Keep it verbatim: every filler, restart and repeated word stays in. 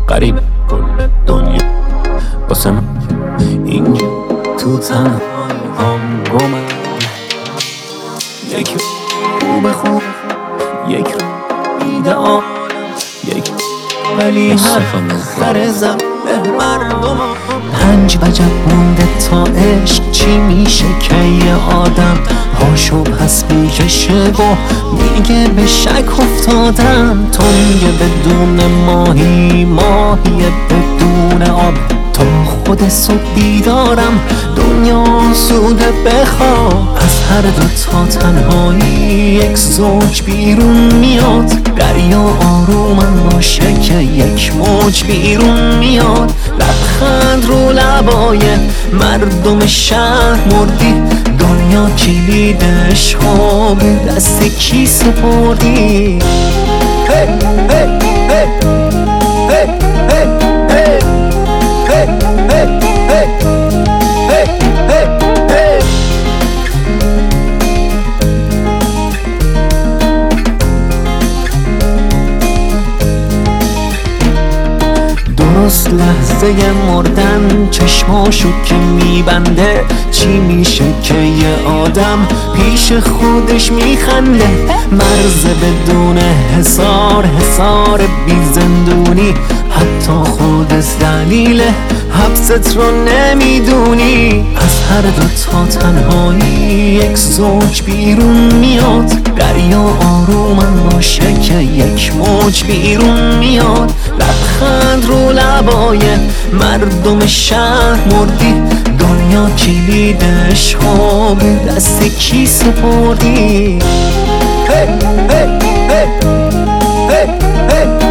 غریب کل دنیا واسه من اینجا تو تنهای هم گمم. یک خوب خوب، یک ایدئال، یک ولی هر زم به مردم. پنج وجب مونده تا عشق چی میشه که یه آدم هاشو پس میکشه و میگه به شک افتادم. تو میگه بدون ماهی ماهی بدون آب، تا خود صبح بیدارم دنیا سوده بخواب. از هر دو تا تنهایی یک زوج بیرون میاد، دریا آرومم باشه که یک موج بیرون میاد. لبخند رو لبای مردم شهر مردی، دنیا کلیدش ها به دست کی سپردی؟ hey, hey, hey, hey, hey, hey. Hey, hey, hey, hey, hey, hey. درست لحظه مردن چشماشو که میبنده، چی میشه که یه آدم پیش خودش میخنده؟ مرز بدون حصار، حصار بی زندونی، حتی خودت دلیل حبست رو نمیدونی. از هر دو تا تنهایی یک زوج بیرون میاد، دریا آرومم باشه که یک موج بیرون میاد. لبخند رو لبای مردم شهر مردی، دنیا کلیدش ها به دست کی سپردی؟ hey, hey, hey, hey, hey.